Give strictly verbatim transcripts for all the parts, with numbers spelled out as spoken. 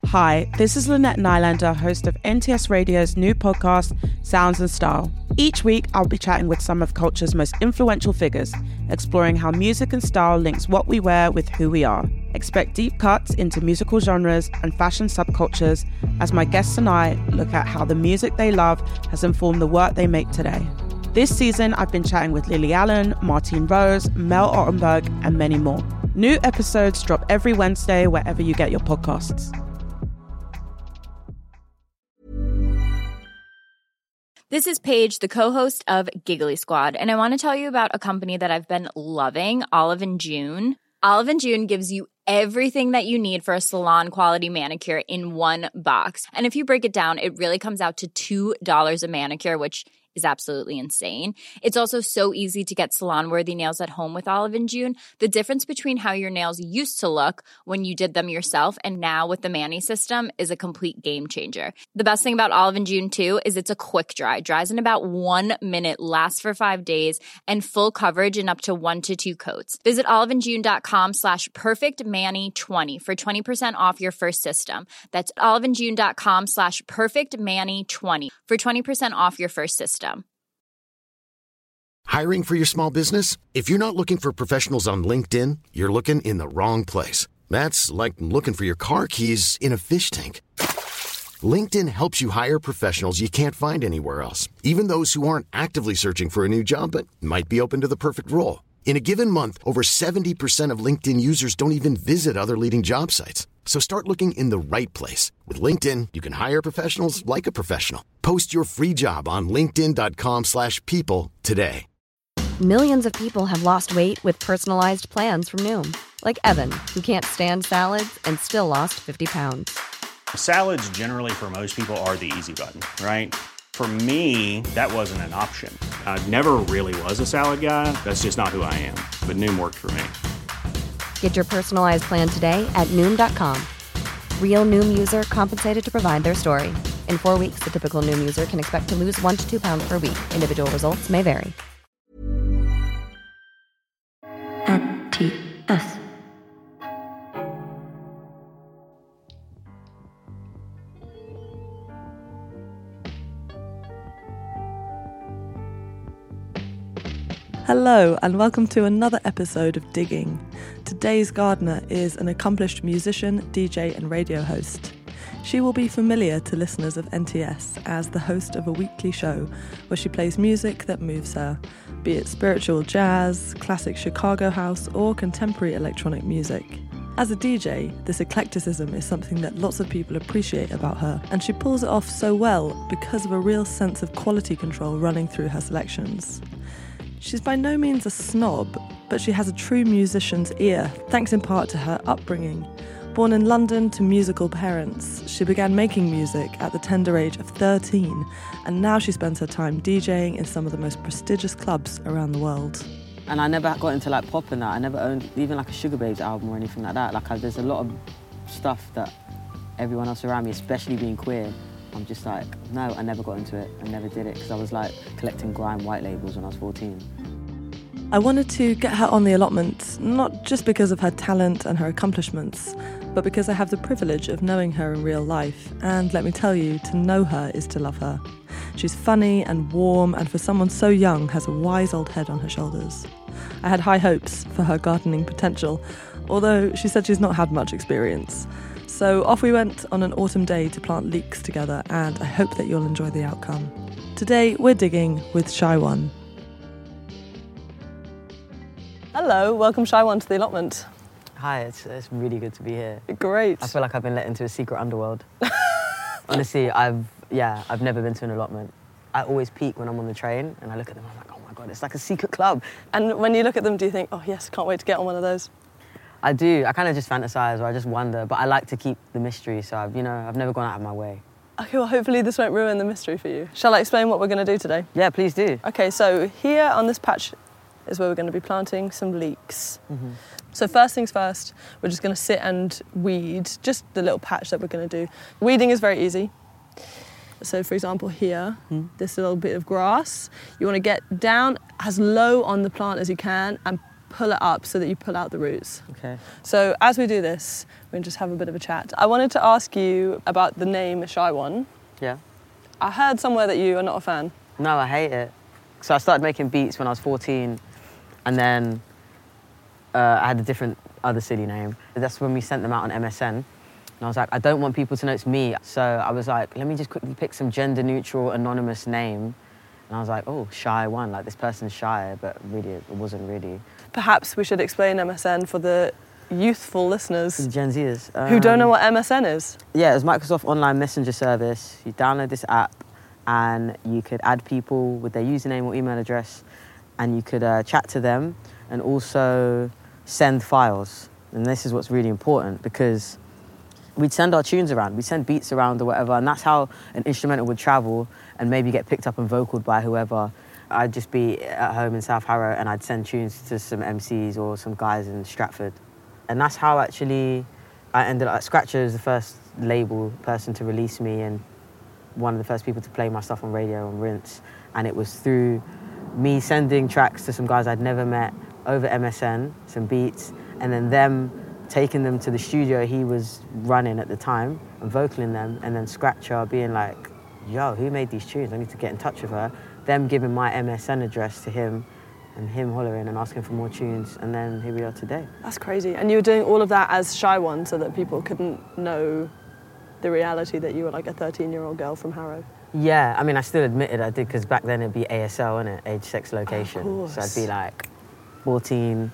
Hi, this is Lynette Nylander, host of N T S Radio's new podcast, Sounds and Style. Each week, I'll be chatting with some of culture's most influential figures, exploring how music and style links what we wear with who we are. Expect deep cuts into musical genres and fashion subcultures as my guests and I look at how the music they love has informed the work they make today. This season, I've been chatting with Lily Allen, Martine Rose, Mel Ottenberg, and many more. New episodes drop every Wednesday wherever you get your podcasts. This is Paige, the co-host of Giggly Squad, and I want to tell you about a company that I've been loving, Olive and June. Olive and June gives you everything that you need for a salon-quality manicure in one box. And if you break it down, it really comes out to two dollars a manicure, which is absolutely insane. It's also so easy to get salon-worthy nails at home with Olive and June. The difference between how your nails used to look when you did them yourself and now with the Mani system is a complete game changer. The best thing about Olive and June, too, is it's a quick dry. Dries in about one minute, lasts for five days, and full coverage in up to one to two coats. Visit oliveandjune.com slash perfectmani20 for twenty percent off your first system. That's oliveandjune.com slash perfectmani20 for twenty percent off your first system. Hiring for your small business? If you're not looking for professionals on LinkedIn, you're looking in the wrong place. That's like looking for your car keys in a fish tank. LinkedIn helps you hire professionals you can't find anywhere else, even those who aren't actively searching for a new job but might be open to the perfect role. In a given month, over seventy percent of LinkedIn users don't even visit other leading job sites. So start looking in the right place. With LinkedIn, you can hire professionals like a professional. Post your free job on linkedin.com slash people today. Millions of people have lost weight with personalized plans from Noom. Like Evan, who can't stand salads and still lost fifty pounds. Salads generally for most people are the easy button, right? For me, that wasn't an option. I never really was a salad guy. That's just not who I am. But Noom worked for me. Get your personalized plan today at Noom dot com. Real Noom user compensated to provide their story. In four weeks, the typical Noom user can expect to lose one to two pounds per week. Individual results may vary. N T S. Hello and welcome to another episode of Digging. Today's gardener is an accomplished musician, D J and radio host. She will be familiar to listeners of N T S as the host of a weekly show where she plays music that moves her, be it spiritual jazz, classic Chicago house or contemporary electronic music. As a D J, this eclecticism is something that lots of people appreciate about her, and she pulls it off so well because of a real sense of quality control running through her selections. She's by no means a snob, but she has a true musician's ear, thanks in part to her upbringing. Born in London to musical parents, she began making music at the tender age of thirteen, and now she spends her time DJing in some of the most prestigious clubs around the world. And I never got into like pop and that. I never owned even like a Sugar Babes album or anything like that. Like I, there's a lot of stuff that everyone else around me, especially being queer, I'm just like, no, I never got into it. I never did it because I was like collecting grime white labels when I was fourteen. I wanted to get her on the allotment, not just because of her talent and her accomplishments, but because I have the privilege of knowing her in real life. And let me tell you, to know her is to love her. She's funny and warm, and for someone so young, has a wise old head on her shoulders. I had high hopes for her gardening potential, although she said she's not had much experience. So off we went on an autumn day to plant leeks together, and I hope that you'll enjoy the outcome. Today we're digging with Shy One. Hello, welcome Shy One to the allotment. Hi, it's, it's really good to be here. Great. I feel like I've been let into a secret underworld. Honestly, I've, yeah, I've never been to an allotment. I always peek when I'm on the train and I look at them and I'm like, oh my God, it's like a secret club. And when you look at them, do you think, oh yes, can't wait to get on one of those? I do. I kind of just fantasize or I just wonder, but I like to keep the mystery, so I've, you know, I've never gone out of my way. Okay, well, hopefully this won't ruin the mystery for you. Shall I explain what we're going to do today? Yeah, please do. Okay, so here on this patch is where we're going to be planting some leeks. Mm-hmm. So first things first, we're just going to sit and weed, just the little patch that we're going to do. Weeding is very easy. So for example here, mm. this little bit of grass, you want to get down as low on the plant as you can and pull it up so that you pull out the roots. Okay. So as we do this, we can just have a bit of a chat. I wanted to ask you about the name Shy One. Yeah. I heard somewhere that you are not a fan. No, I hate it. So I started making beats when I was fourteen, and then uh, I had a different other silly name. That's when we sent them out on M S N. And I was like, I don't want people to know it's me. So I was like, let me just quickly pick some gender-neutral, anonymous name. And I was like, oh, Shy One, like this person's shy, but really, it wasn't really. Perhaps we should explain M S N for the youthful listeners Gen Zers. Um, who don't know what M S N is. Yeah, it's Microsoft Online Messenger Service. You download this app and you could add people with their username or email address, and you could uh, chat to them and also send files. And this is what's really important, because we'd send our tunes around, we'd send beats around or whatever, and that's how an instrumental would travel and maybe get picked up and vocaled by whoever. I'd just be at home in South Harrow and I'd send tunes to some M Cs or some guys in Stratford. And that's how actually I ended up, Scratcher is the first label person to release me and one of the first people to play my stuff on radio on Rinse. And it was through me sending tracks to some guys I'd never met over M S N, some beats, and then them taking them to the studio he was running at the time and vocaling them, and then Scratcher being like, yo, who made these tunes? I need to get in touch with her. Them giving my M S N address to him and him hollering and asking for more tunes, and then here we are today. That's crazy. And you were doing all of that as Shy One so that people couldn't know the reality that you were like a thirteen-year-old girl from Harrow. Yeah, I mean, I still admitted I did, because back then it'd be A S L, innit? Age, sex, location. Oh, of so I'd course. be like fourteen,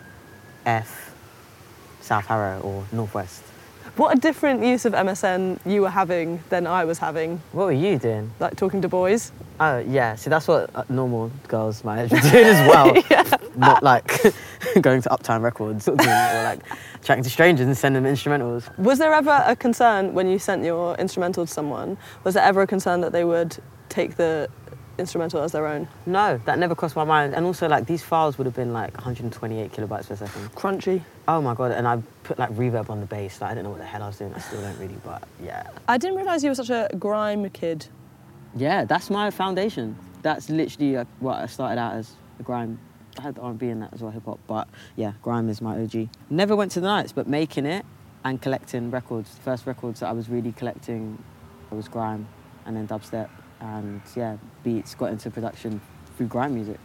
F, South Harrow or Northwest. What a different use of M S N you were having than I was having, What were you doing? like talking to boys. Oh, yeah, see, that's what uh, normal girls my age were doing as well. Yeah. Not like going to Uptime Records or like chatting to strangers and sending them instrumentals. Was there ever a concern when you sent your instrumental to someone, was there ever a concern that they would take the instrumental as their own? No, that never crossed my mind. And also, like, these files would have been like one hundred twenty-eight kilobytes per second. Crunchy. Oh my God, and I put like reverb on the bass. Like, I don't know what the hell I was doing. I still don't really, but yeah. I didn't realise you were such a grime kid. Yeah, that's my foundation. That's literally uh, what I started out as, a grime. I had the R and B in that as well, hip hop, but yeah, grime is my O G. Never went to the nights, but making it and collecting records. The first records that I was really collecting was grime and then dubstep, and yeah, beats, got into production through grime music.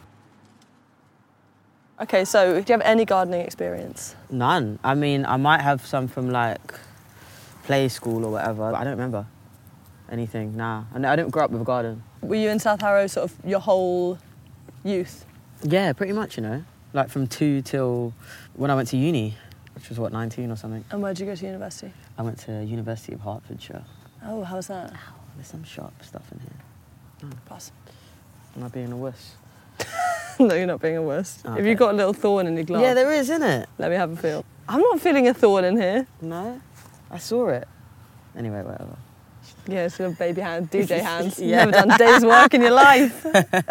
Okay, so do you have any gardening experience? None. I mean, I might have some from like play school or whatever, but I don't remember anything, nah. I I didn't grow up with a garden. Were you in South Harrow sort of your whole youth? Yeah, pretty much, you know. Like from two till when I went to uni, which was what, nineteen or something. And where'd you go to university? I went to University of Hertfordshire. Oh, how's that? There's some sharp stuff in here. Pass. Am I being a wuss? No, you're not being a worst. Have Okay. you got a little thorn in your glove? Yeah, there is, isn't it? Let me have a feel. I'm not feeling a thorn in here. No? I saw it. Anyway, whatever. Yeah, it's little baby hands, D J hands. You've Yeah. never done a day's work in your life.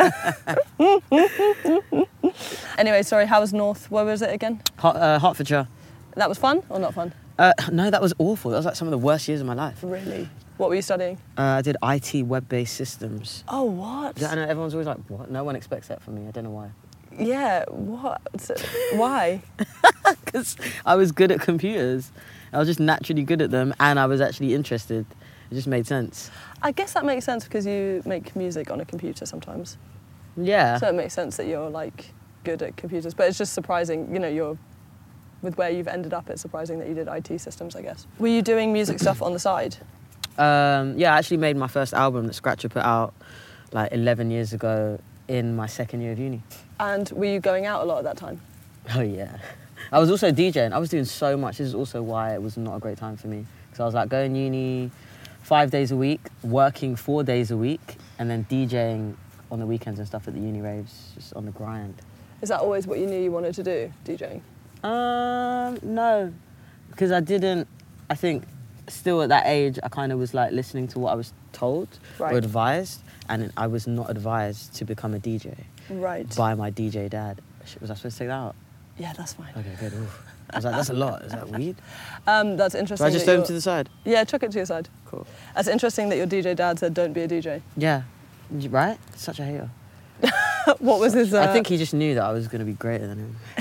Anyway, sorry, how was North? Where was it again? Hert- uh, Hertfordshire. That was fun or not fun? Uh, no, that was awful. That was like some of the worst years of my life. Really? What were you studying? Uh, I did I T web-based systems. Oh, what? Yeah, I know everyone's always like, what? No one expects that from me. I don't know why. Yeah, what? Why? Because I was good at computers. I was just naturally good at them, and I was actually interested. It just made sense. I guess that makes sense because you make music on a computer sometimes. Yeah. So it makes sense that you're like good at computers. But it's just surprising, you know, you're with where you've ended up, it's surprising that you did I T systems, I guess. Were you doing music stuff on the side? Um, yeah, I actually made my first album that Scratcher put out like eleven years ago in my second year of uni. And were you going out a lot at that time? Oh yeah. I was also DJing. I was doing so much. This is also why it was not a great time for me. Because I was like going uni five days a week, working four days a week, and then DJing on the weekends and stuff at the uni raves, just on the grind. Is that always what you knew you wanted to do, DJing? Um, no, because I didn't, I think still at that age, I kind of was like listening to what I was told Right. or advised, and I was not advised to become a D J Right. by my D J dad. Shit, was I supposed to take that out? Yeah, that's fine. Okay, good. Oof. I was like, that's a lot. Is that weed? Um, that's Do interesting. I just that throw him you're- to the side? Yeah, chuck it to your side. Cool. That's interesting that your D J dad said, don't be a D J. Yeah, right? Such a hater. What was his... Uh, I think he just knew that I was going to be greater than him.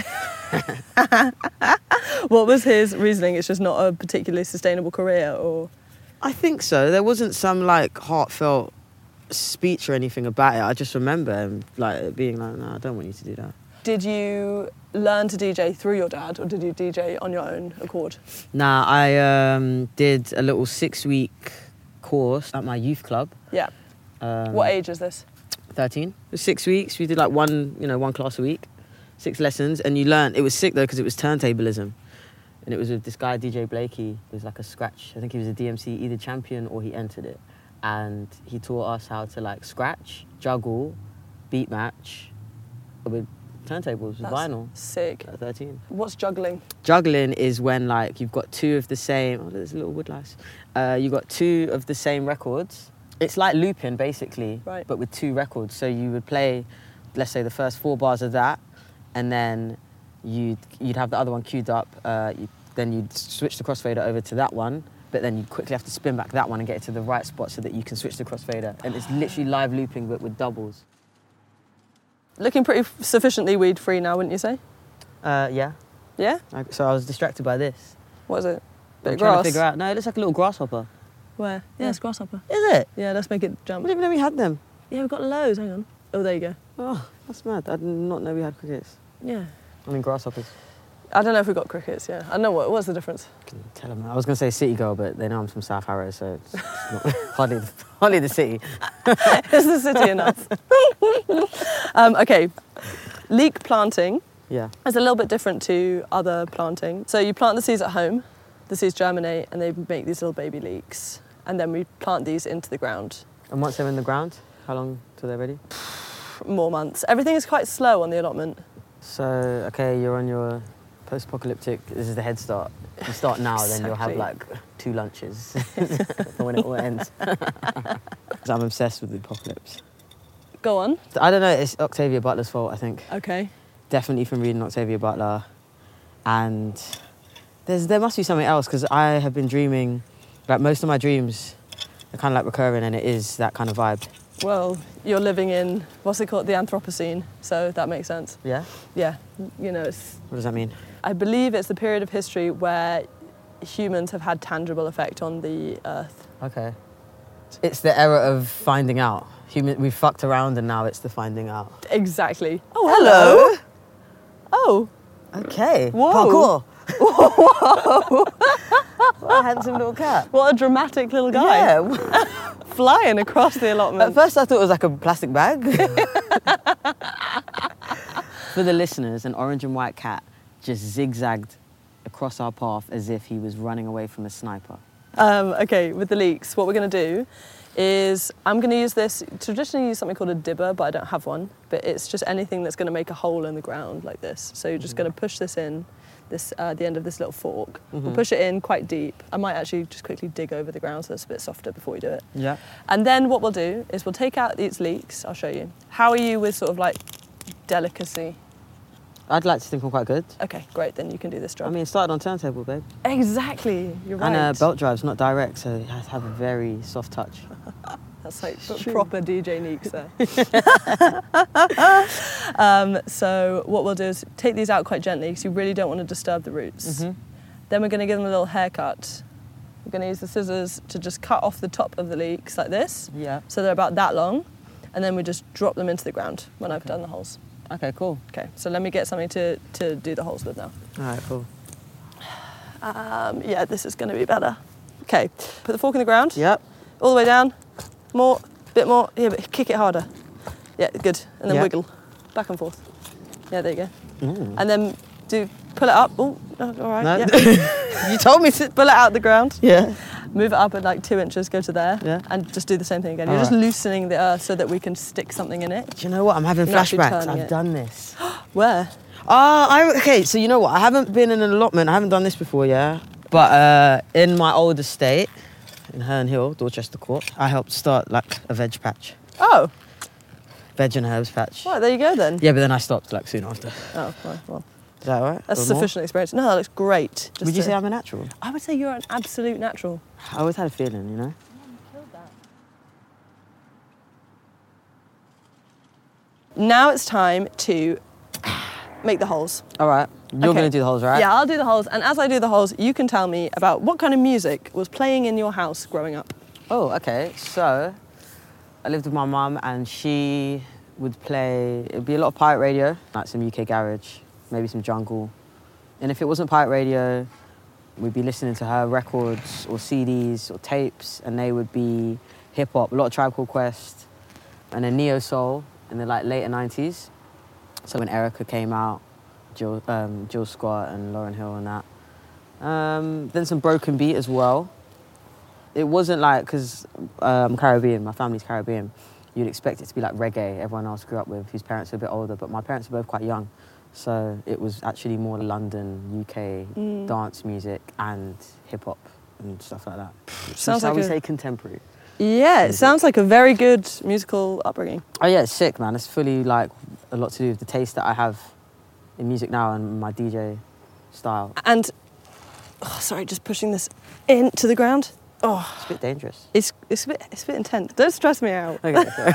What was his reasoning? It's just not a particularly sustainable career, or? I think so. There wasn't some like heartfelt speech or anything about it. I just remember him like being like, "No, I don't want you to do that." Did you learn to D J through your dad, or did you D J on your own accord? Nah, I um, did a little six-week course at my youth club. Yeah. Um, What age is this? thirteen. It was six weeks. We did like one, you know, one class a week, six lessons, and you learned. It was sick though because it was turntablism, and it was with this guy D J Blakey. It was like a scratch. I think he was a D M C either champion or he entered it, and he taught us how to like scratch, juggle, beat match with turntables, with That's vinyl. Sick. At thirteen. What's juggling? Juggling is when like you've got two of the same. Oh, there's a little wood lice. Uh, you've got two of the same records. It's like looping, basically, Right. but with two records. So you would play, let's say, the first four bars of that, and then you'd, you'd have the other one queued up. Uh, you, then you'd switch the crossfader over to that one, but then you'd quickly have to spin back that one and get it to the right spot so that you can switch the crossfader. And it's literally live looping, but with doubles. Looking pretty sufficiently weed-free now, wouldn't you say? Uh, yeah. Yeah? Like, so I was distracted by this. What is it? Bit I'm of trying grass? to figure out. No, it looks like a little grasshopper. Where? Yeah, Yeah. it's grasshopper. Is it? Yeah, let's make it I jump. didn't even know we had them. Yeah, we've got loads. Hang on. Oh, there you go. Oh, that's mad. I did not know we had crickets. Yeah. I mean, grasshoppers. I don't know if we've got crickets, yeah. I don't know what. What's the difference? Can tell them. I was going to say city girl, but they know I'm from South Harrow, so it's not hardly, hardly the city. Is the city enough? um, okay. Leek planting Yeah. is a little bit different to other planting. So you plant the seeds at home, the seeds germinate, and they make these little baby leeks. And then we plant these into the ground. And once they're in the ground, how long till they're ready? More months. Everything is quite slow on the allotment. So, okay, you're on your post-apocalyptic, this is the head start. If you start now, then you'll have like two lunches for when it all ends. 'Cause I'm obsessed with the apocalypse. Go on. I don't know, it's Octavia Butler's fault, I think. Okay. Definitely from reading Octavia Butler. And there's there must be something else, because I have been dreaming, like most of my dreams are kind of like recurring, and it is that kind of vibe. Well, you're living in, what's it called, the Anthropocene, so that makes sense. Yeah? Yeah, you know, it's, What does that mean? I believe it's the period of history where humans have had tangible effect on the earth. Okay. It's the era of finding out. Human, we've fucked around and now it's the finding out. Exactly. Oh, hello. Oh. Okay. Whoa. Parkour. Whoa. What a handsome little cat. What a dramatic little guy. Yeah. Flying across the allotment. At first I thought it was like a plastic bag. For the listeners, an orange and white cat just zigzagged across our path as if he was running away from a sniper. Um, okay, with the leeks, what we're going to do is I'm going to use this, traditionally use something called a dibber, but I don't have one. But it's just anything that's going to make a hole in the ground like this. So you're just mm-hmm. going to push this in, this uh, the end of this little fork. Mm-hmm. We'll push it in quite deep. I might actually just quickly dig over the ground so it's a bit softer before we do it. Yeah. And then what we'll do is we'll take out these leeks. I'll show you. How are you with sort of like delicacy? I'd like to think I'm quite good. Okay, great, then you can do this job. I mean, it started on turntable, babe. Exactly, you're right. And uh, belt drive's not direct, so it has to have a very soft touch. That's like proper D J Neeks there. um, so what we'll do is take these out quite gently because you really don't want to disturb the roots. Mm-hmm. Then we're going to give them a little haircut. We're going to use the scissors to just cut off the top of the leeks like this. Yeah. So they're about that long. And then we just drop them into the ground when okay. I've done the holes. Okay, cool. Okay, so let me get something to, to do the holes with now. All right, cool. Um, yeah, this is going to be better. Okay, put the fork in the ground. Yep. All the way down. More, bit more. Yeah, but kick it harder. Yeah, good. And then yep. wiggle. Back and forth. Yeah, there you go. Mm. And then do pull it up. Oh, all right. No. Yeah. You told me to. Pull it out the ground. Yeah. Move it up at like two inches, go to there. Yeah. And just do the same thing again. All You're right. just loosening the earth so that we can stick something in it. Do you know what? I'm having You're actually flashbacks. turning I've it. done this. Where? Ah, uh, I okay. So you know what? I haven't been in an allotment. I haven't done this before, yeah. But uh, in my old estate, in Herne Hill, Dorchester Court, I helped start like a veg patch. Oh. Veg and herbs patch. Right, there you go then. Yeah, but then I stopped like soon after. Oh, right, well. Is that all right? That's Or sufficient more? experience. No, that looks great. Just Would you to- say I'm a natural? I would say you're an absolute natural. I always had a feeling, you know. Now it's time to make the holes. All right. You're Okay. going to do the holes, right? Yeah, I'll do the holes. And as I do the holes, you can tell me about what kind of music was playing in your house growing up. Oh, okay. So, I lived with my mum and she would play, it'd be a lot of pirate radio, like some U K garage, maybe some jungle. And if it wasn't pirate radio, we'd be listening to her records or C Ds or tapes, and they would be hip hop, a lot of Tribe Called Quest, and then neo soul in the like later nineties. So when Erica came out, Jill, um, Jill Scott and Lauryn Hill and that. Um, then some broken beat as well. It wasn't like, because I'm um, Caribbean, my family's Caribbean, you'd expect it to be like reggae everyone else grew up with, whose parents were a bit older, but my parents were both quite young. So it was actually more London, U K, Mm. dance music and hip-hop and stuff like that. Sounds Shall like we a- say contemporary? Yeah, it Music. sounds like a very good musical upbringing. Oh yeah, it's sick, man. It's fully like a lot to do with the taste that I have in music now and my D J style. And, oh, sorry, just pushing this into the ground. Oh, It's a bit dangerous. it's it's a bit it's a bit intense. Don't stress me out. Okay, sorry.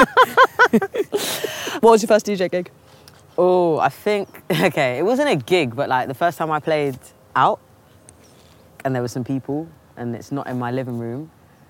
What was your first D J gig? Oh, I think, okay, it wasn't a gig, but like the first time I played out and there were some people and it's not in my living room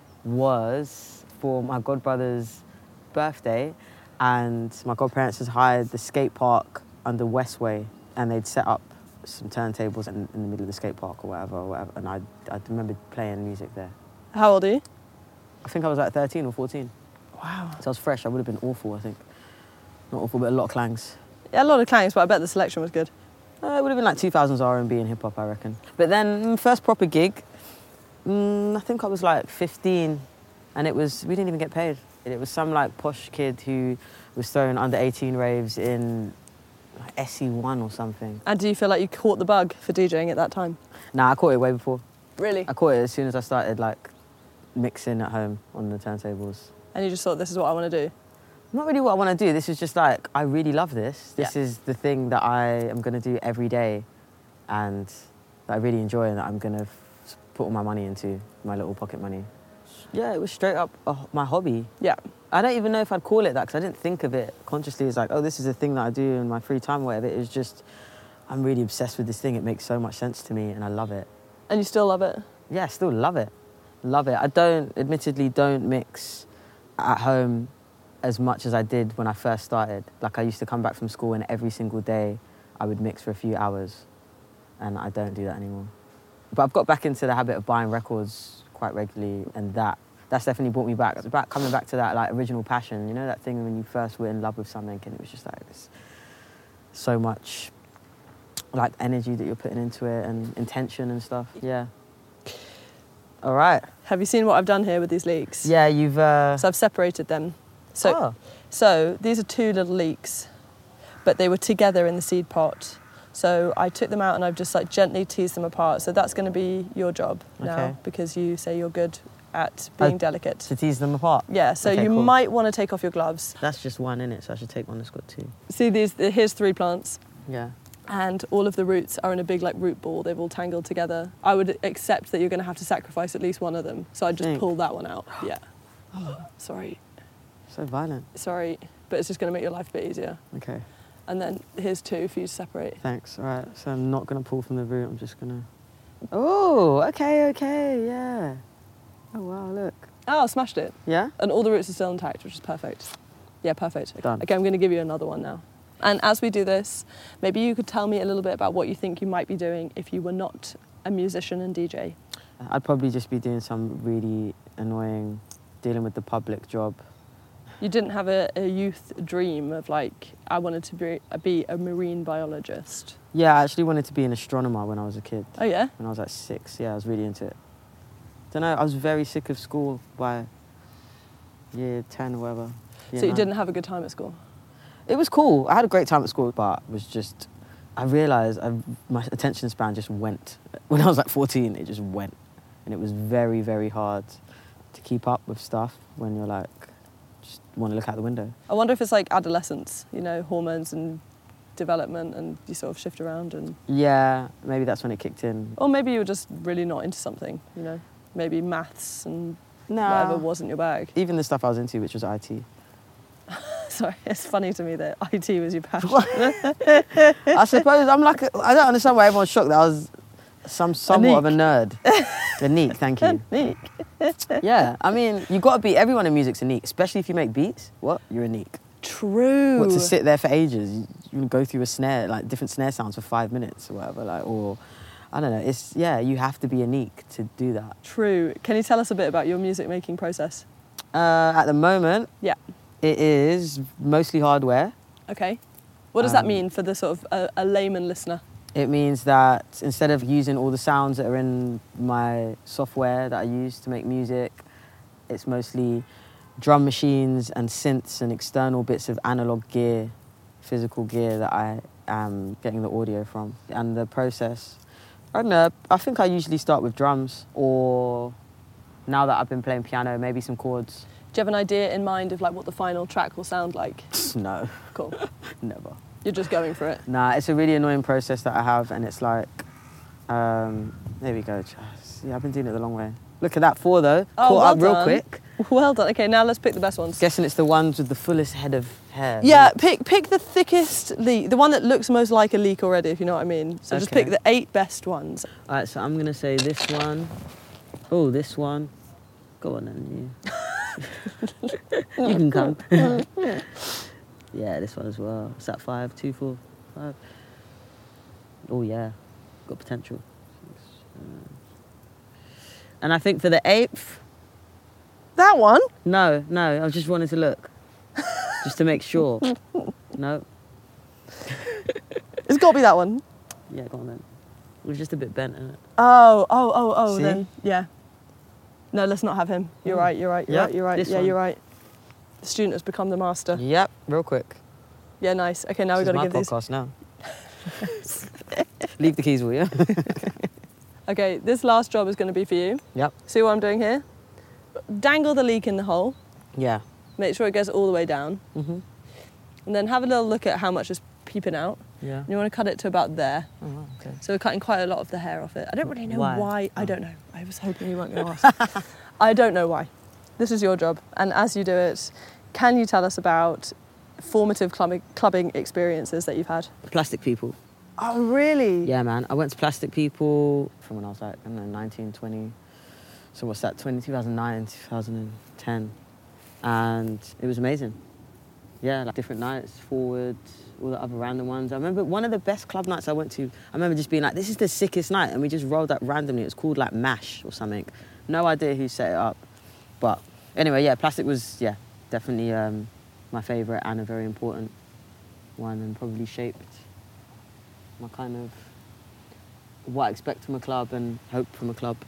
was for my godbrother's birthday, and my godparents had hired the skate park under Westway and they'd set up some turntables in, in the middle of the skate park or whatever, or whatever, and I, I remember playing music there. How old are you? I think I was like thirteen or fourteen. Wow. So I was fresh. I would have been awful, I think. Not awful, but a lot of clangs. Yeah, a lot of clangs, but I bet the selection was good. Uh, it would have been like two thousands R and B and hip-hop, I reckon. But then, mm, first proper gig, mm, I think I was like fifteen, and it was, we didn't even get paid. It was some like posh kid who was throwing under eighteen raves in like S E one or something. And do you feel like you caught the bug for DJing at that time? Nah, I caught it way before. Really? I caught it as soon as I started like mixing at home on the turntables. And you just thought, this is what I want to do? Not really what I want to do. This is just like, I really love this. This Yeah. is the thing that I am going to do every day and that I really enjoy and that I'm going to f- put all my money into, my little pocket money. Yeah, it was straight up uh, my hobby. Yeah. I don't even know if I'd call it that because I didn't think of it consciously as like, oh, this is a thing that I do in my free time or whatever. It was just, I'm really obsessed with this thing. It makes so much sense to me and I love it. And you still love it? Yeah, I still love it. Love it. I don't, admittedly, don't mix at home as much as I did when I first started. Like, I used to come back from school and every single day I would mix for a few hours, and I don't do that anymore. But I've got back into the habit of buying records quite regularly, and that that's definitely brought me back. It's about coming back to that like original passion, you know, that thing when you first were in love with something and it was just like this, so much like energy that you're putting into it and intention and stuff. Yeah. All right. Have you seen what I've done here with these leeks? Yeah, you've... Uh... So I've separated them. So, Oh. so these are two little leeks, but they were together in the seed pot. So I took them out and I've just like gently teased them apart. So that's going to be your job Okay. now because you say you're good at being Oh, delicate. To tease them apart? Yeah, so Okay, you cool. might want to take off your gloves. That's just one, innit? So I should take one that's got two. See these, here's three plants. Yeah. And all of the roots are in a big like root ball. They've all tangled together. I would accept that you're going to have to sacrifice at least one of them. So I'd just Think. pull that one out. Yeah. Sorry, So violent. sorry, but it's just going to make your life a bit easier. Okay. And then here's two for you to separate. Thanks. All right. So I'm not going to pull from the root. I'm just going to... Oh, okay, okay, yeah. Oh, wow, look. Oh, I smashed it. Yeah? And all the roots are still intact, which is perfect. Yeah, perfect. Done. Okay, I'm going to give you another one now. And as we do this, maybe you could tell me a little bit about what you think you might be doing if you were not a musician and D J. I'd probably just be doing some really annoying, dealing with the public job. You didn't have a, a youth dream of like, I wanted to be, be a marine biologist. Yeah, I actually wanted to be an astronomer when I was a kid. Oh yeah? When I was like six, yeah, I was really into it. Don't know, I was very sick of school by year ten or whatever. year So you nine. didn't have a good time at school? It was cool. I had a great time at school, but it was just, I realised I, my attention span just went. When I was like fourteen, it just went. And it was very, very hard to keep up with stuff when you're like, just want to look out the window. I wonder if it's like adolescence, you know, hormones and development and you sort of shift around and... Yeah, maybe that's when it kicked in. Or maybe you were just really not into something, you know? Maybe maths and Nah. whatever wasn't your bag. Even the stuff I was into, which was I T. Sorry, it's funny to me that I T was your passion. I suppose I'm like, a, I don't understand why everyone's shocked that I was some somewhat of a nerd. A neek, thank you. Neek. Yeah, I mean, you got to be, everyone in music's a neek, especially if you make beats. What? You're a neek. True. What, to sit there for ages? You, you go through a snare, like different snare sounds for five minutes or whatever, like, or I don't know. It's, yeah, you have to be a neek to do that. True. Can you tell us a bit about your music making process? Uh, at the moment, Yeah. it is mostly hardware. Okay. What does that Um, mean for the sort of a, a layman listener? It means that instead of using all the sounds that are in my software that I use to make music, it's mostly drum machines and synths and external bits of analog gear, physical gear that I am getting the audio from. And the process, I don't know, I think I usually start with drums, or now that I've been playing piano, maybe some chords. Do you have an idea in mind of like what the final track will sound like? No. Cool. Never. You're just going for it. Nah, it's a really annoying process that I have, and it's like, um, there we go. Yeah, I've been doing it the long way. Look at that four though. Oh, Caught well up real done. quick. Well done. Okay, now let's pick the best ones. Guessing it's the ones with the fullest head of hair. Yeah, pick pick the thickest leek, the one that looks most like a leek already, if you know what I mean. So just Okay. pick the eight best ones. All right, so I'm gonna say this one. Oh, this one. Go on then, you. You can come. Yeah, this one as well. Is that five? Two, four, five? Oh yeah, got potential. And I think for the eighth, That one? no, no, I just wanted to look, just to make sure. No. It's got to be that one. Yeah, go on then. It was just a bit bent, isn't it? Oh, oh, oh, oh, See? then, yeah. No, let's not have him. You're Mm. right, you're right, you're Yep, right, you're right. this Yeah, one. you're right. The student has become the master. Yep, real quick. Yeah, nice. Okay, now This we've got is to my give podcast now. Leave the keys, will you? these... Okay, this last job is going to be for you. Yep. See what I'm doing here? Dangle the leek in the hole. Yeah. Make sure it goes all the way down. Mhm. And then have a little look at how much is peeping out. Yeah. And you want to cut it to about there. Oh, wow, okay. So we're cutting quite a lot of the hair off it. I don't really know Why? why. I Oh. don't know. I was hoping you weren't going to ask. I don't know why. This is your job. And as you do it, can you tell us about formative clubbing, clubbing experiences that you've had? Plastic People. Oh, really? Yeah, man. I went to Plastic People from when I was like, I don't know, nineteen, twenty. So what's that, twenty, two thousand nine, two thousand ten. And it was amazing. Yeah, like different nights, Forward, all the other random ones. I remember one of the best club nights I went to, I remember just being like, this is the sickest night. And we just rolled up randomly. It was called like MASH or something. No idea who set it up. But anyway, yeah, Plastic was, yeah, definitely um, my favourite and a very important one, and probably shaped my kind of what I expect from a club and hope from a club.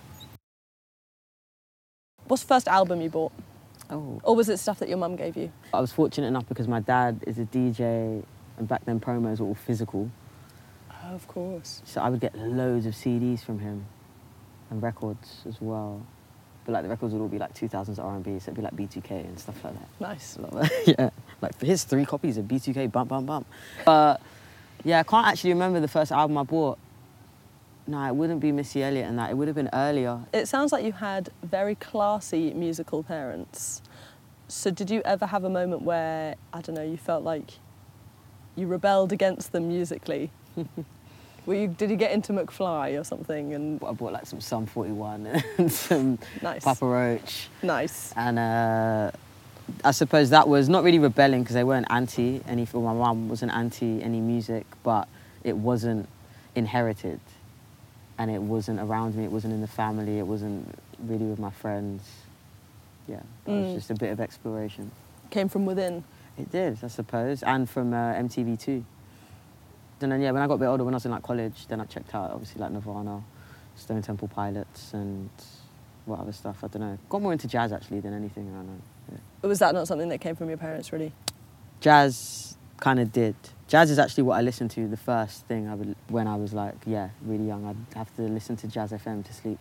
What's the first album you bought? Oh. Or was it stuff that your mum gave you? I was fortunate enough because my dad is a D J, and back then promos were all physical. Oh, of course. So I would get loads of C Ds from him and records as well. But like the records would all be like two thousands R and B, so it'd be like B two K and stuff like that. Nice. Yeah, like here's three copies of B two K, bump, bump, bump. But yeah, I can't actually remember the first album I bought. No, it wouldn't be Missy Elliott and that. It would have been earlier. It sounds like you had very classy musical parents. So did you ever have a moment where, I don't know, you felt like you rebelled against them musically? Were you, did you get into McFly or something? And I bought like some Sum forty-one and some Nice. Papa Roach. Nice. And uh, I suppose that was not really rebelling because they weren't anti any, or my mum wasn't anti any music, but it wasn't inherited. And it wasn't around me, it wasn't in the family, it wasn't really with my friends. Yeah, it was Mm. just a bit of exploration. Came from within. It did, I suppose, and from uh, M T V too. And then, yeah, when I got a bit older, when I was in like college, then I checked out, obviously, like Nirvana, Stone Temple Pilots, and what other stuff, I don't know. Got more into jazz, actually, than anything, I don't know. Yeah. Or was that not something that came from your parents, really? Jazz kind of did. Jazz is actually what I listened to the first thing I would, when I was like, yeah, really young. I'd have to listen to Jazz F M to sleep.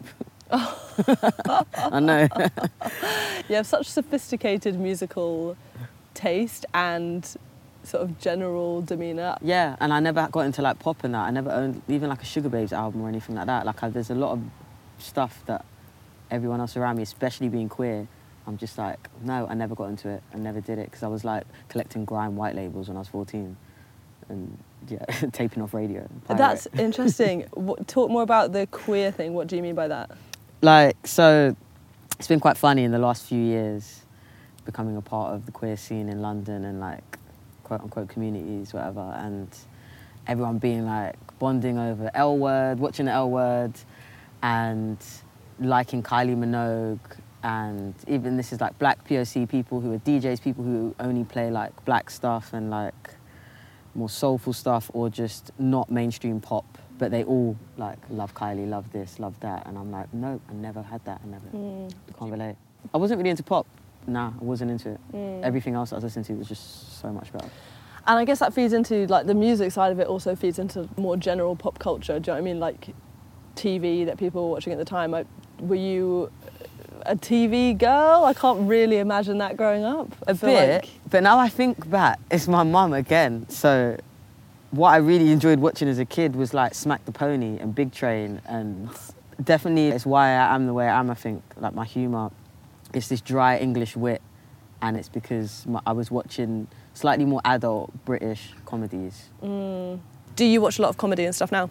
I know. You have such sophisticated musical taste and sort of general demeanour. Yeah, and I never got into like pop and that. I never owned even like a Sugar Babes album or anything like that. Like I, there's a lot of stuff that everyone else around me, especially being queer, I'm just like, no, I never got into it. I never did it because I was like collecting grime white labels when I was fourteen and yeah, taping off radio. Pirate. That's interesting. What, talk more about the queer thing. What do you mean by that? Like, so it's been quite funny in the last few years becoming a part of the queer scene in London and like quote unquote communities, whatever, and everyone being like bonding over L Word, watching the L Word and liking Kylie Minogue. And even this is like black P O C people who are D Js, people who only play like black stuff and like more soulful stuff or just not mainstream pop, but they all like love Kylie, love this, love that. And I'm like, no, I never had that. I never, mm. can't relate. I wasn't really into pop. Nah, I wasn't into it. Mm. Everything else I was listening to was just so much better. And I guess that feeds into, like, the music side of it also feeds into more general pop culture. Do you know what I mean? Like T V that people were watching at the time. Like, were you a T V girl? I can't really imagine that growing up. I A feel bit, like... but now I think back, it's my mum again. So what I really enjoyed watching as a kid was like Smack the Pony and Big Train, and definitely it's why I am the way I am, I think. Like my humour, it's this dry English wit, and it's because my, I was watching slightly more adult British comedies. Mm. Do you watch a lot of comedy and stuff now?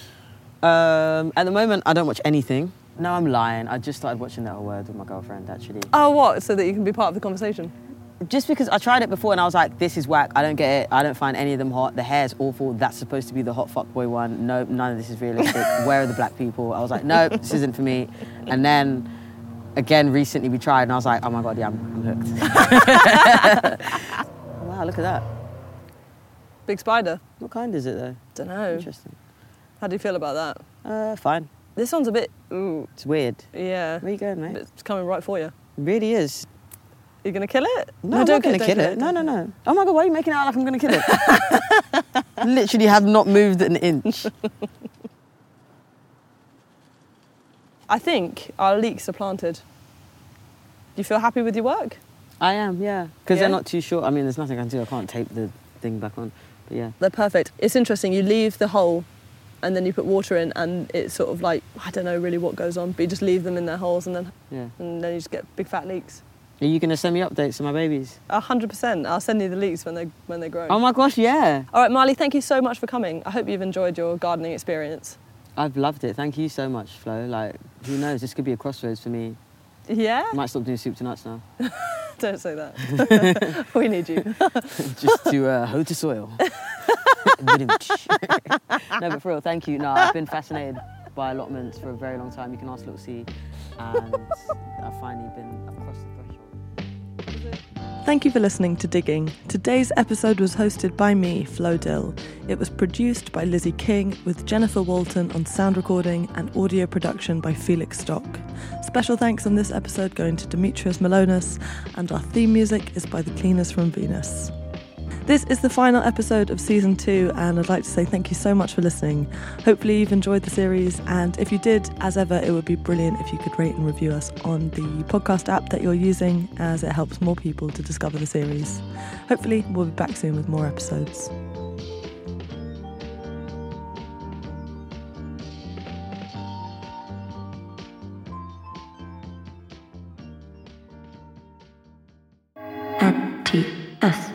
Um, at the moment, I don't watch anything. No, I'm lying. I just started watching That Word with my girlfriend, actually. Oh, what? So that you can be part of the conversation? Just because I tried it before and I was like, this is whack. I don't get it. I don't find any of them hot. The hair's awful. That's supposed to be the hot fuckboy one. No, none of this is realistic. Where are the black people? I was like, no, this isn't for me. And then, again, recently we tried and I was like, oh my God, yeah, I'm, I'm hooked. Wow, look at that. Big spider. What kind is it, though? Don't know. Interesting. How do you feel about that? Uh, fine. This one's a bit... Ooh. It's weird. Yeah. Where you going, mate? It's coming right for you. It really is. You're going to kill it? No, no I'm don't not going to kill it. it. No, no, no. Oh my God, why are you making it out like I'm going to kill it? Literally have not moved an inch. I think our leeks are planted. Do you feel happy with your work? I am, yeah. Because yeah? they're not too short. I mean, there's nothing I can do. I can't tape the thing back on. But yeah. They're perfect. It's interesting. You leave the hole and then you put water in and it's sort of like, I don't know really what goes on, but you just leave them in their holes and then yeah. and then you just get big fat leeks. Are you going to send me updates of my babies? A hundred percent. I'll send you the leeks when they when they grow. Oh my gosh, yeah. All right, Marley, thank you so much for coming. I hope you've enjoyed your gardening experience. I've loved it. Thank you so much, Flo. Like, who knows? This could be a crossroads for me. Yeah? I might stop doing soup to nuts now. Don't say that. We need you. Just to uh, hoe to soil. No, but for real, thank you. No, I've been fascinated by allotments for a very long time. You can ask Little C. And I've finally been across the threshold. Thank you for listening to Digging. Today's episode was hosted by me, Flo Dill. It was produced by Lizzie King with Jennifer Walton on sound recording and audio production by Felix Stock. Special thanks on this episode going to Demetrius Malonis, and our theme music is by The Cleaners from Venus. This is the final episode of season two, and I'd like to say thank you so much for listening. Hopefully you've enjoyed the series, and if you did, as ever, it would be brilliant if you could rate and review us on the podcast app that you're using, as it helps more people to discover the series. Hopefully we'll be back soon with more episodes. N T S.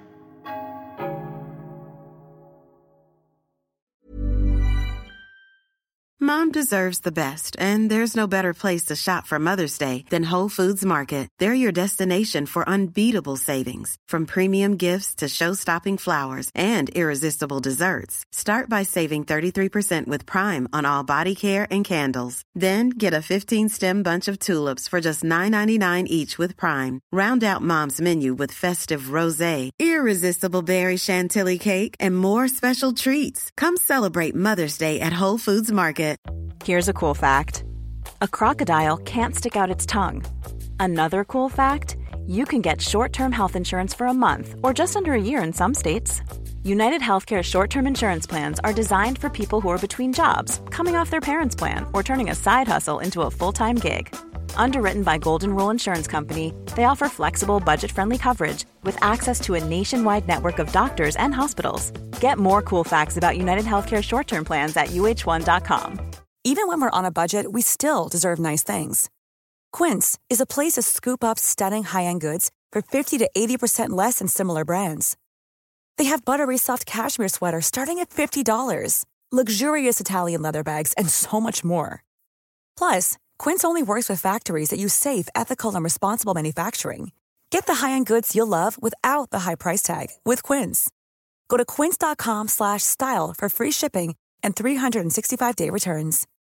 Mom deserves the best, and there's no better place to shop for Mother's Day than Whole Foods Market. They're your destination for unbeatable savings, from premium gifts to show-stopping flowers and irresistible desserts. Start by saving thirty-three percent with Prime on all body care and candles. Then get a fifteen-stem bunch of tulips for just nine ninety-nine each with Prime. Round out Mom's menu with festive rosé, irresistible berry chantilly cake, and more special treats. Come celebrate Mother's Day at Whole Foods Market. Here's a cool fact. A crocodile can't stick out its tongue. Another cool fact, you can get short-term health insurance for a month or just under a year in some states. United Healthcare short-term insurance plans are designed for people who are between jobs, coming off their parents' plan, or turning a side hustle into a full-time gig. Underwritten by Golden Rule Insurance Company, they offer flexible, budget-friendly coverage with access to a nationwide network of doctors and hospitals. Get more cool facts about United Healthcare short-term plans at U H one dot com. Even when we're on a budget, we still deserve nice things. Quince is a place to scoop up stunning high-end goods for fifty to eighty percent less than similar brands. They have buttery soft cashmere sweaters starting at fifty dollars, luxurious Italian leather bags, and so much more. Plus, Quince only works with factories that use safe, ethical, and responsible manufacturing. Get the high-end goods you'll love without the high price tag with Quince. Go to quince.com slash style for free shipping and three sixty-five day returns.